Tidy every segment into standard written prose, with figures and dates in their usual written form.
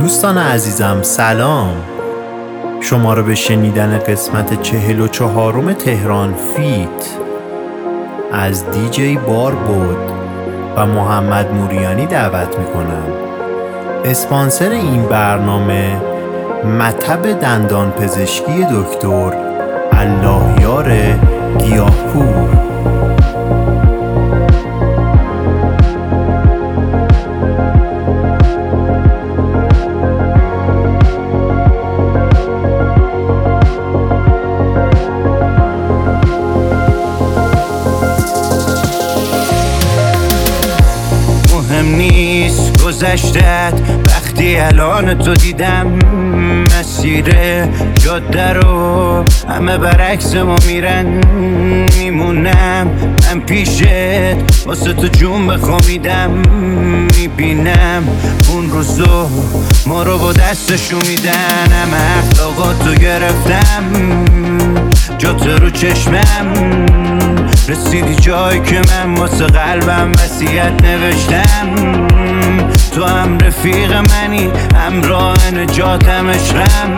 دوستان عزیزم سلام، شما رو به شنیدن قسمت 44 تهران فیت از دیجی باربود و محمد موریانی دعوت میکنم. اسپانسر این برنامه مطب دندان پزشکی دکتر اللهیار گیاهپور. نیست گذشتت وقتی الان تو دیدم، مسیر جاده رو همه برعکس ما میرن، میمونم من پیشت واسه تو جون بخومیدم، میبینم اون روزو ما رو با دستشون میدن، همه اخلاقاتو گرفتم جات رو چشمم، رسیدی جایی که من واسه قلبم وصیت نوشتم، تو هم رفیق منی، همراه نجاتم، عشقم،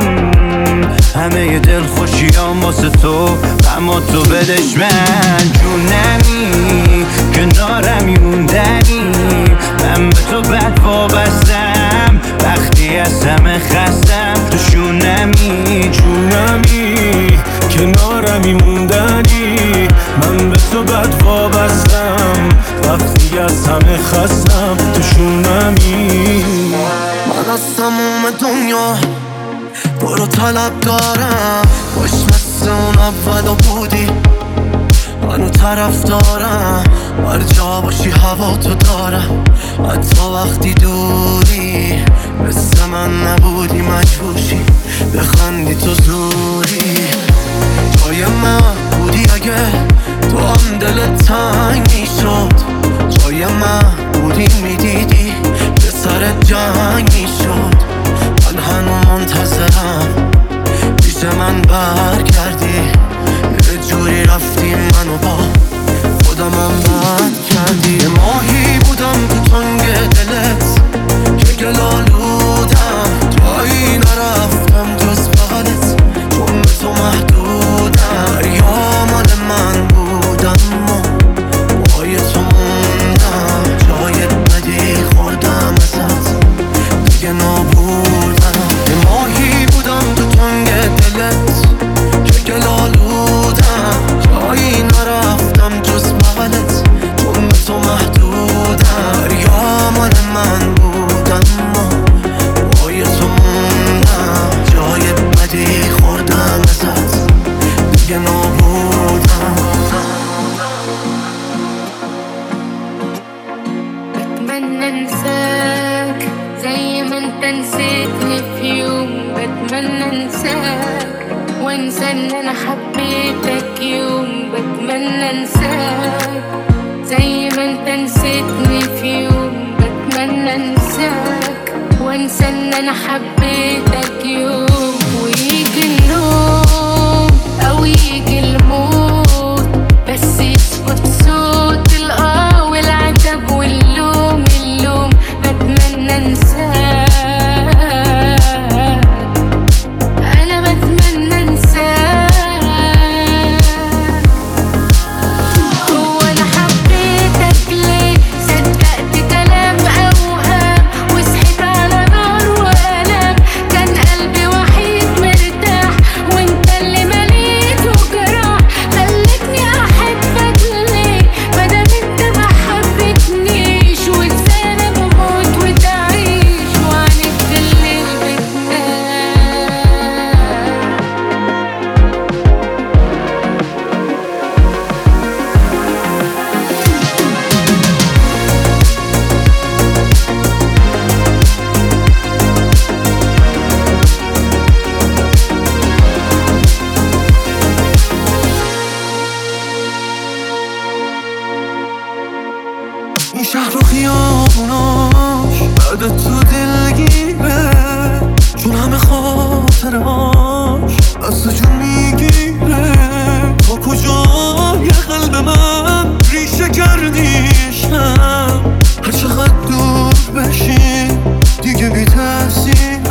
همه دل خوشیام واسه تو، اما تو بدش من جونمی، کنارم موندنی، من به تو بد وابستم، وقتی از همه خستم، تو شونمی جونمی، کنارمی موندنی، من به تو بد وابستم، وقتی از همه خستم، تو شونمی. من از تموم دنیا برو طلب دارم، باش مثل اون اولو بودی، منو طرف دارم، هر جا باشی هوا تو دارم، حتی وقتی دوری مثل من نبودی، مجبوشی بخندی تو زوری، جای من بودی اگه تو هم دلت تنگ میشد، جای من بودی میدیدی به سرت جنگ میشد، من هنو منتظرم پیش من برگردی، یه جوری رفتی منو با خودمم بد کردی، یه ماهی بودم تو تنگ دلت که گلالودم، جایی نرفتم جز بغلت، چون به تو محدودم، دریا مال من بودم و پای تو موندم، جای بدی خوردم ازت دیگه نابودم، یه ماهی بودم تو تنگ دلت که گلالودم، جایی نرفتم جز بغلت، چون به تو محدودم، دریا مال من بودم و پای تو موندم، جای بدی خوردم ازت دیگه نابودم. بتمنى انساك زي ما انت نسيتني في يوم، بتمنى انساك وانسى ان انا حبيتك يوم، بتمنى انساك زي ما انت نسيتني في يوم، بتمنى انساك وانسى ان انا حبيتك يوم، ويجي النوم او يجي الموت، بس يسكت صوت الاه والعتب واللوم، اللوم بتمنى انساك، انا بتمنى انساك، هو انا حبيتك ليه، صدقت كلام اوهام، وصحيت على نار والام، كان قلبي وحيد مرتاح، وانت اللي مليته جراح، خلتني احبك ليه، مادام انت ما حبتنيش، وازاي انا بموت وتعيش وعنيت الليل بتنام. این شهر و خیابوناش بعد تو دلگیره، چون همه خاطرهاش از تو جون میگیره، تا کجا یه قلب من ریشه کردیشم، هر چقدر دور بشی دیگه بی تاثیر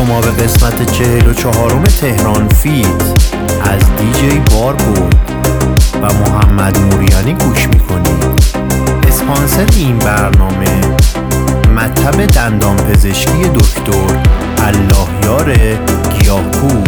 شما به قسمت 44 تهران فیت از دیجی بار بود و محمد موریانی گوش میکنید. اسپانسر این برنامه مطب دندان پزشکی دکتر اللهیار گیاهپور.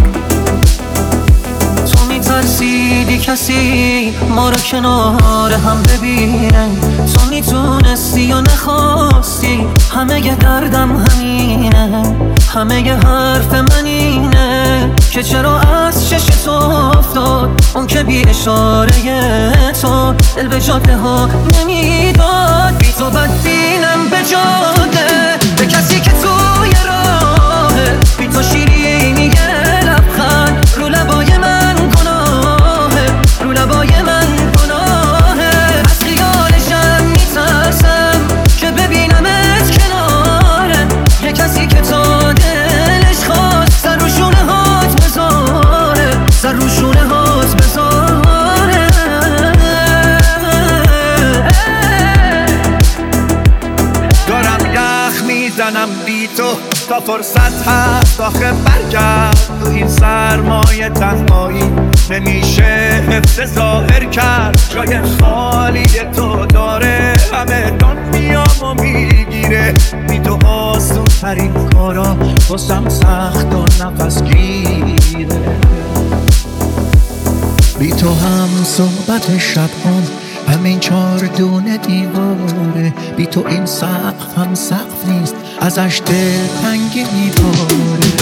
تو میترسیدی کسی ما رو کنار هم ببینه، تو میتونستی یا نخواستی، همه ی دردم همینه، همه ی حرف من اینه که چرا از چش تو افتاد اون که بی اشاره تو دل به جاده ها نمیداد. بی تو بدبینم به جاده، به کسی که توی راهه، بی تو شیرینی لبخند رو لبای من گناهه، رو لبای من گناهه. از خیالشم میترسم که ببینمت کناره یه کسی که تا دلش خواست سر رو شونه هات بذاره، سر رو شونه هات بذاره. دارم یخ میزنم بی تو تا فرصت هست آخه برگرد تو این سرمایه تنهایی نمیشه حفظ ظاهر کرد. جای خالی تو داره همه دنیا و میگیره، بی تو آسون ترین کارا باسم سخت و نفس گیره. بی تو هم صحبت شبان همین 4 دونه دیواره، بی تو این سقف هم سقف نیست ازش دل تنگی میباره.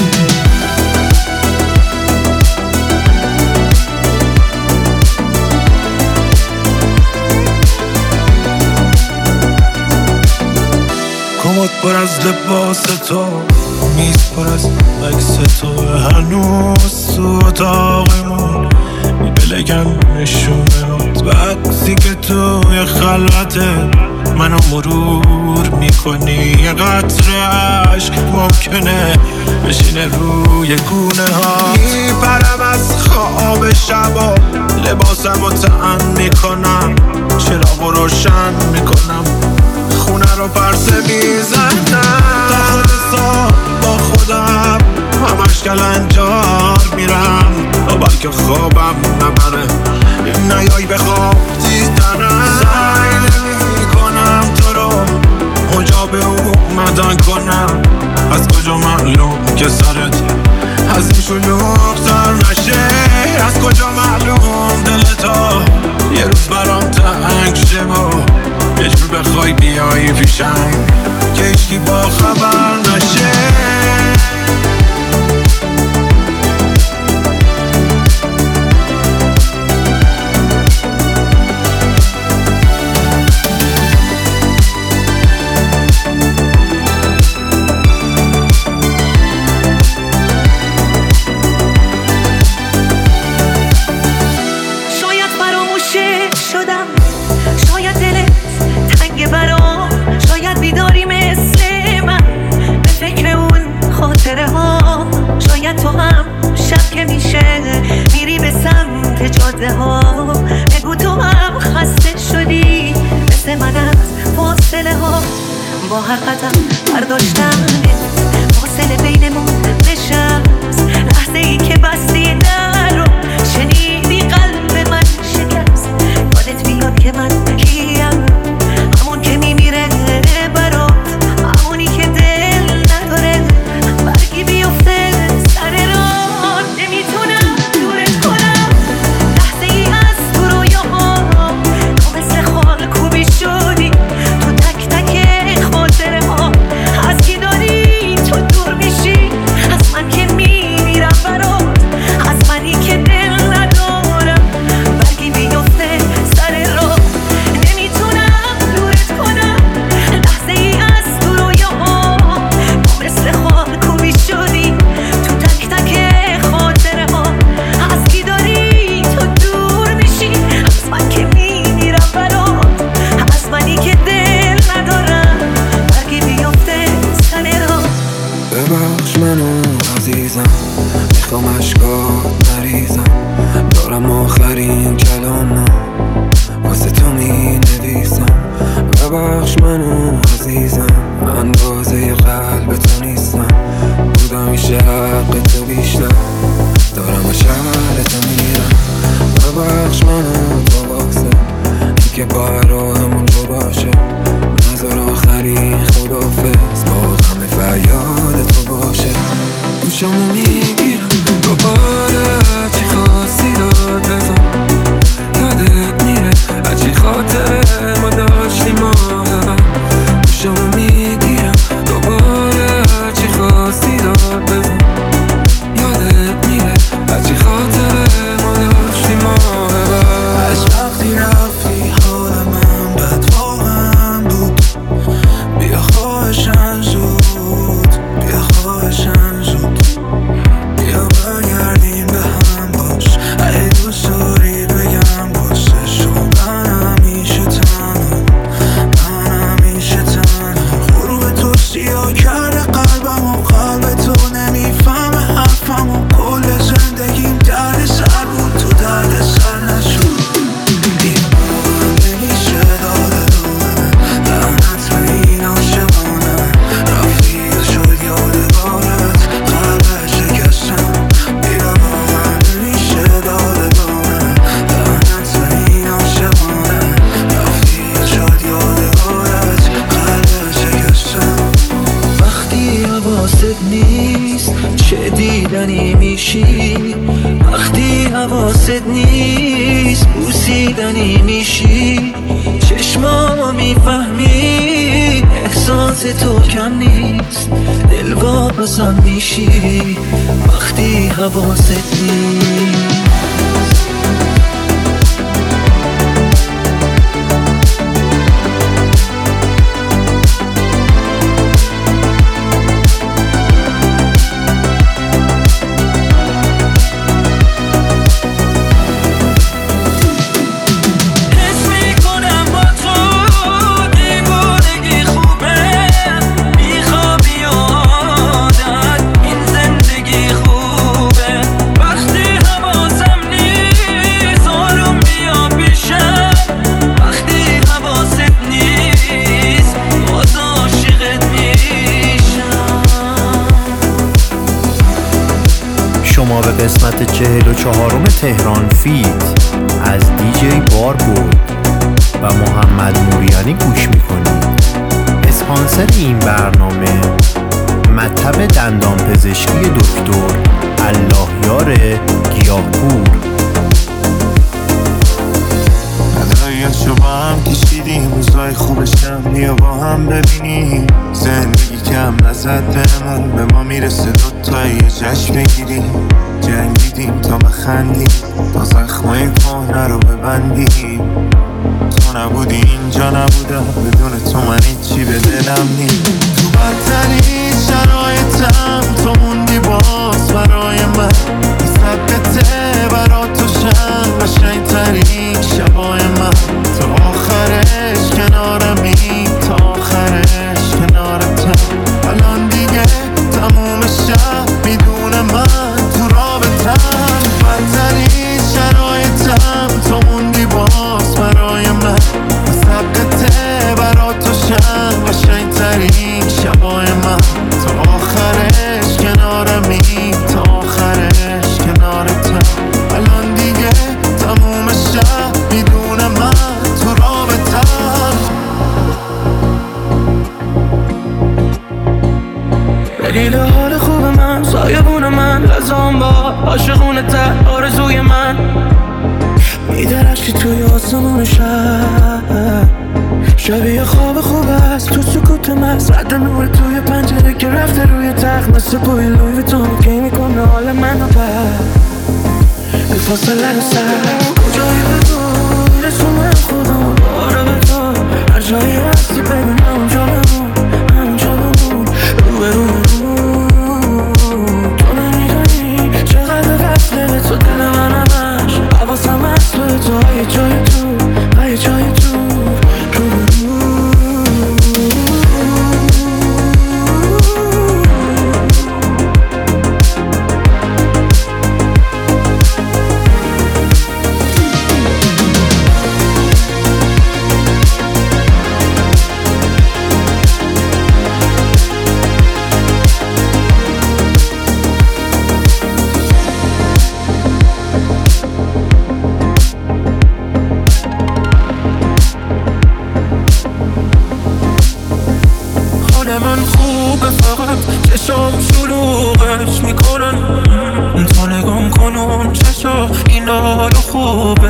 کمد پر از لباس تو، میز پر از عکس تو، هنوز تو اتاقمون میبلگم نشونهات. وقتی که توی خلوته منو مرور میکنی، یه قطره عشق ممکنه بشینه روی گونه ها. میپرم از خواب شبا، لباسم رو طعن میکنم، چراغ روشن میکنم، خونه رو پرسه میزنم. تا خود صبح با خودم همش کلنجار میرم، تا بلکه خوابم نبره نیای به خواب دیدنم. سعی نمی کنم تو رو مجاب اومدن کنم، از کجا معلوم که سرت از این شلوغ‌تر نشه، از کجا معلوم دلتا یه روز برام تنگ شه و یه جور بخوای بیایی پیشم که هیچکی با خبر نشه. تو هم شب که میشه میری به سمت جاده ها، بگو تو هم خسته شدی مثل من از فاصله ها. با هر قدم برداشتن فاصله بینمون نشست، لحظه ای که بستی در رو شنیدی قلب من شکست. یادت میاد که من کیم، همون که میمیره برات، همونی که دل نداره برگی بیفته سر راه. نمیتونم دورت کنم لحظه ای از تو رویاها، تو مثل خال کوبی شدی تو تک تک خاطره ها. از کی داری تو دور میشی، از من که میمیرم برات، از منی که دل ندارم برگی بیفته سر راه. نمیتونم دورت کنم لحظه ای از تو رویاها، تو مثل خال کوبی شدی تو تک تک خاطره ها. از کی داری تو دور میشی، از من که میمیرم برات، از منی که دل ندارم برگی بیفته سر راه. ببخش منو عزیزم، میخوام اشکات نریزم، دارم آخرین کلامو واسه تو می نویسم. ببخش منو عزیزم، اندازه قلب تو نیستم، بودم میشه حق تو بیشتر، دارم و شهرتو میرم. ببخش منو تو باسه این که با راهمون جو باشه، نظر آخری خدافز باز همه فریاد تو باشه. گوشمو میگیرم دوباره چی خواستی داد بزن، یادت میره هرچی خاطره ما داشتیم ما هم. گوشمو میگیرم دوباره چی خواستی داد بزن، یادت میره هرچی خاطره ما داشتیم ما هم. از وقتی رفتی حال من بد واقعا بود، بیا خواهشن زود، بیا خواهشن زود، بیا برگردیم به هم باش. اگه دوست داری بگم واسه شو من همیشه تنم، من همیشه تنم. غروب تو سیاه کرده قلبم و قلب تو نمیفهمه حرفم و کل زندگیم درد سر بود تو درد سر نشد. این باور نمیشه داده دادن لعنت به این عاشقانه، رفتی و شد یادگارت قلب شکستم. بیا باور نمیشه داده دادن لعنت به این عاشقانه، رفتی و شد یادگارت قلب شکستم. وقتی حواست نیست چه دیدنی میشی، وقتی حواست نیست بوسیدنی میشی، چشمامو میفهمی احساس تو کم نیست، دل واپسم میشی وقتی حواست نیست. شما به قسمت 44 تهران فیت از دیجی بار بود و محمد موریانی گوش میکنید. اسپانسر این برنامه مطب دندان پزشکی دکتر اللهیار گیاهپور. اداییاشو با هم کشیدیم، روزای خوبشم بیا با هم ببینیم. زندگی کم نزد بهمون، به ما میرسه دوتایی یه جشن بگیریم. جنگیدیم تا بخندیم، تا زخمای کهنه رو ببندیم. تو نبودی اینجا نبودم، بدون تو من هیچی به دلم نیم. تو بدترین شرایطم تو موندی باز برای من، ثبته برا تو شم قشنگترین شبای من. تا آخرش کنارمی، تا آخرش کنارتم. الان دیگه تموم شب میدونه من تو رابطم. بدترین شرایطم تو موندی باز برای من، ثبته برا تو شم قشنگترین شبای من. تا آخرش کنارمی، تا آخرش کنارتم. الان دیگه تموم شب میدونه من تو رابطم. دلیل حال خوب من، سایبون من، لزام با عاشقونه تر آرزوی من. میدرخشی توی آسمون شب، شبیه خواب خوب است تو سکوت محض. رد نور توی پنجره که رفته روی تخت، مثل بوی لوی ویتون که میکنه حال منو بر بی فاصله رو سر. کجایی بگو میرسونم خودم باره به تو، هر جایی هستی ببینم اونجا بمون، همونجا بمون روبرو. تو نمیدونی چقدر وصله به تو دل من همش، حواسم هست به تو یه جای تو، یه جای تو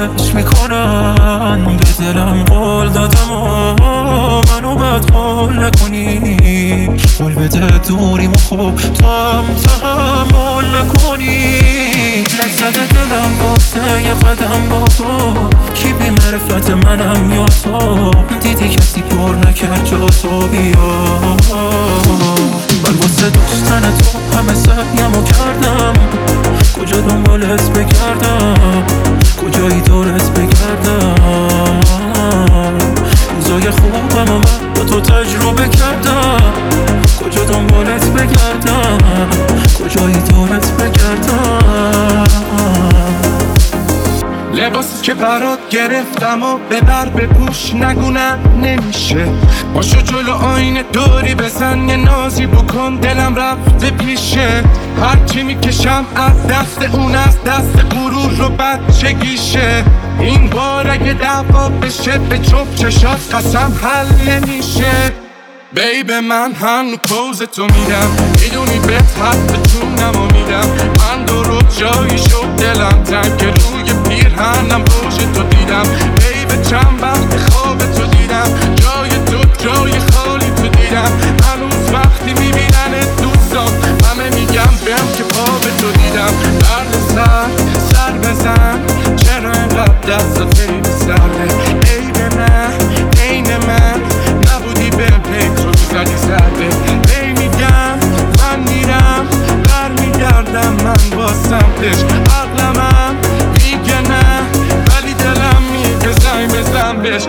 فراموشش میکنم. به دلم قول دادم و منو بد قول نکنی. قول بده دوریم و خوب تو هم تحمل نکنی. لگزده دلم واسه یه قدم با تو، کی بی معرفت منم یا تو. دیدی کسی پر نکرد جا تو بیا. من واسه داشتن تو همه سعیمو کردم. کجا دنبالت بگردم، کجایی دورت بگردم. روزای خوبم و من با تو تجربه کردم. کجا دنبالت بگردم، کجایی دورت بگردم. لباسی که برات گرفتم و ببر بپوش نگونم نمیشه. باشو جلو آینه دوری بزن یه نازی بکن دلم رفته پیشه. هرچی میکشم از دست اون از دست غرور رو بچگیشه. این بار اگه دعوا بشه به چوب چشات قسم حل نمیشه. بیب من هنو پوز تو میدم، میدونی بهت حد جونم و میدم. من درست جایی شد دلم تنگ که روی پیرهنم روش تو دیدم. بیب چند وقت خواب تو دیدم، جای تو جای خالی تو دیدم. هنوز وقتی میبینن دوستان همه میگم بهم که پا به تو دیدم. درد سر بزن چرا اینقدر دست خیلی سرده. عیب من عین من نبودی بهم پیترو زدی سرده. هی میگم من میرم برمیگردم من با سمتش. عقلمم میگه نه ولی دلم میگه زنگ بزن بهش.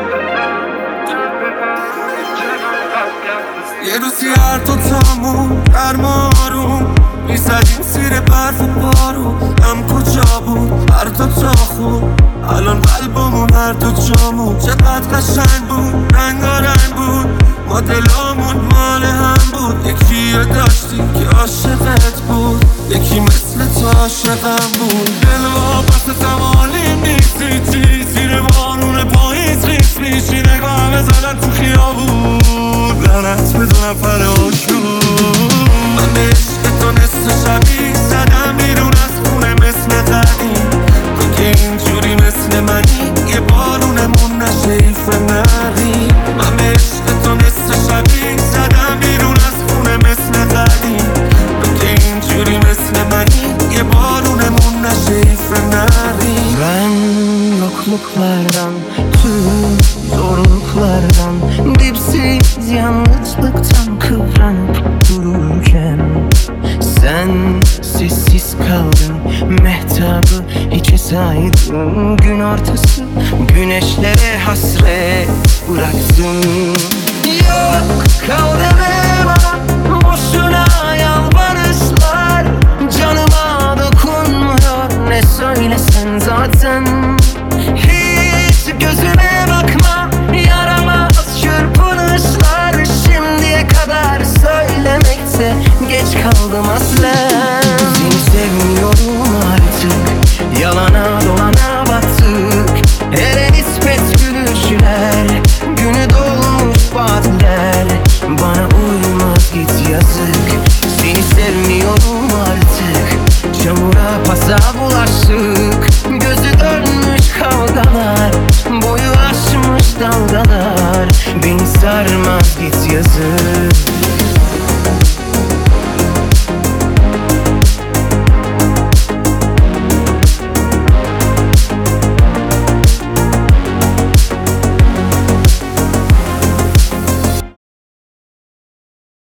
یه روزی هر تو تامون درمارون میزدیم زیر برف و بارون. هم کجا بود هر تا خون، الان قلبمون هر دو جامون. چقدر قشنگ بود رنگارنگ بود، ما دلامون مال هم بود. یکی رو داشتیم که عاشقت بود، یکی مثل تو عاشقم بود. دلوا بس زمالیم نیستی چی، زیر بارون پاییز ریس میشی. نگاه زدن تو خیابون لعنت به دو نفر آشون. من به عشق تو نصف شبی زدم بیرون از خونه مثل قدیم. تو که اینجوری مثل منی یه بارونمون نشه ایف نری. من به عشق تو نصف شبی زدم بیرون از خونه مثل قدیم. تو که اینجوری مثل منی yine barunun şifreleri. Ben yokluklardan, tüm zorluklardan, dipsiz yalnızlıktan kıvranıp dururken sen sessiz kaldın, mehtabı hiçe saydın. Gün ortası güneşlere hasret bıraktın. Yok kal deme bana, boşuna yalvarışlar. Canıma dokunmuyor ne söylesen zaten.